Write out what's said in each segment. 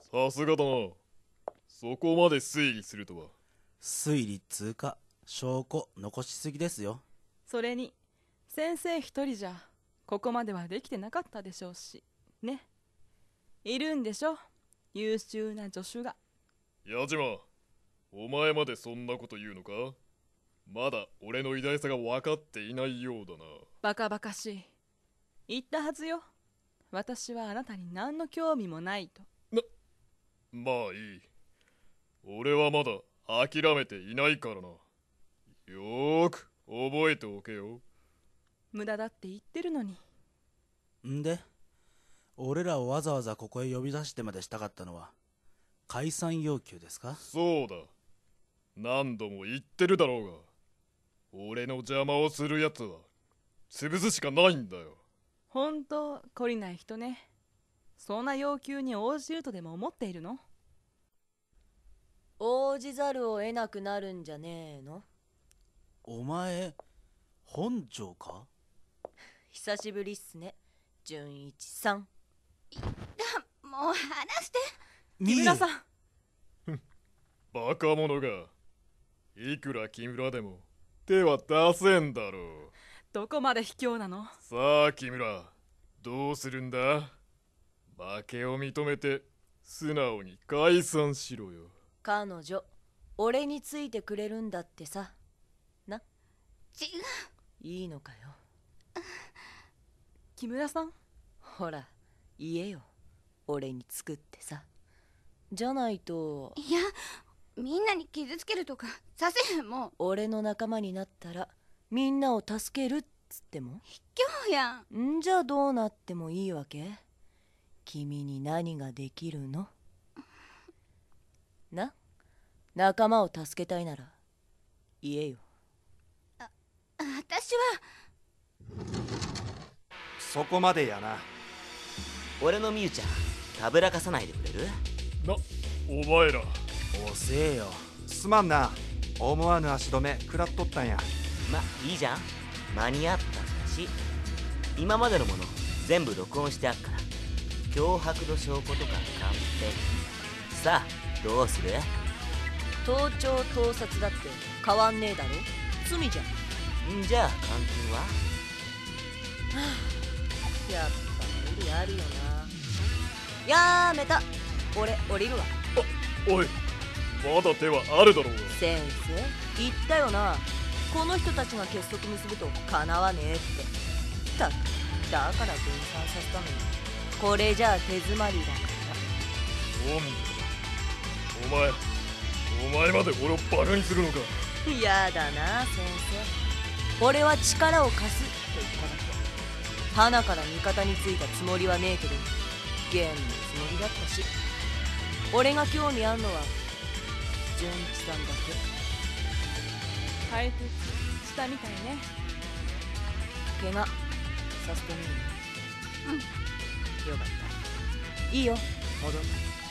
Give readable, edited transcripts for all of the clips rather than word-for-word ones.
さすがだな。そこまで推理するとは。 推理っつうか証拠残しすぎですよ。 それに先生一人じゃここまではできてなかったでしょうしね。いるんでしょ、優秀な助手が。 矢島、お前までそんなこと言うのか？まだ俺の偉大さが分かっていないようだな。 バカバカしい。言ったはずよ、私はあなたに何の興味もないと。 まあいい。俺はまだ諦めていないからな。よーく覚えておけよ。 無駄だって言ってるのに。 んで俺らをわざわざここへ呼び出してまでしたかったのは解散要求ですか？ そうだ。何度も言ってるだろうが、俺の邪魔をするやつは潰すしかないんだよ。 ほんと懲りない人ね。そんな要求に応じるとでも思っているの？ 応じざるを得なくなるんじゃねえの？ お前本庄か？ 久しぶりっすね、純一さん。 もう話して。 木村さん。 バカ者が。いくら木村でも手は出せんだろう。 どこまで卑怯なの？ さあ木村、どうするんだ？負けを認めて素直に解散しろよ。 彼女俺についてくれるんだってさ。な？ 違う。 いいのかよ。 木村さん。 ほら言えよ、俺に作ってさ。じゃないと。 いや、みんなに傷つけるとかさせへん。もう俺の仲間になったらみんなを助けるっつっても卑怯やん。 んじゃどうなってもいいわけ？君に何ができるの？な、仲間を助けたいなら言えよ。 私は。 そこまでやな。 俺のみゆちゃん、たぶらかさないでくれる？ お前ら。 遅えよ。 すまんな、思わぬ足止め食らっとったんや。 ま、いいじゃん、間に合ったんだし。今までのもの全部録音してあっから、脅迫の証拠とか完璧。さあどうする？ 盗聴盗撮だって変わんねえだろ、罪じゃん。 んじゃあ監禁は？ やっぱ無理あるよな。やめた、俺降りるわ。 おい、まだ手はあるだろうが。 先生言ったよな、この人たちが結束結ぶとかなわねえって。だから分散させたのに、これじゃあ手詰まりだかなんでお前まで俺をバカにするのか？ ら。やだな先生、俺は力を貸すと言っただけ。花から味方についたつもりはねえけど、ゲームのつもりだったし。俺が興味あんのは純一さんだけ。 解決したみたいね。 怪我させてみる。よかった。いいよ、戻る。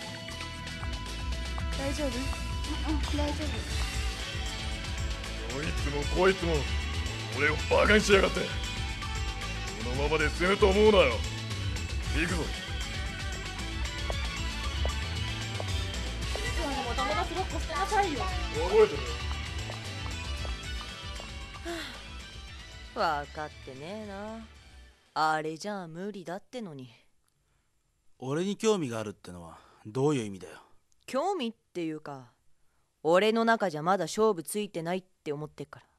大丈夫？ 大丈どいつもこいつも俺をバカにしやがって。このままで済むと思うなよ。行くぞ。 もともとすごく捨てなさいよ。 覚えてるよ。 分かってねえな。あれじゃあ無理だってのに。 俺に興味があるってのはどういう意味だよ？ 興味っていうか、俺の中じゃまだ勝負ついてないって思ってっから。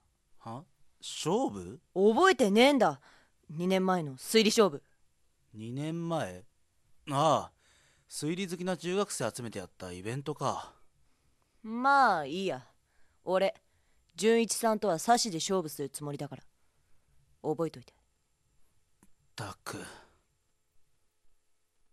は？勝負？ 覚えてねえんだ、2年前の推理勝負。 2年前？ああ、推理好きな中学生集めてやったイベントか。 まあいいや、俺純一さんとはサシで勝負するつもりだから覚えといて。 ったく。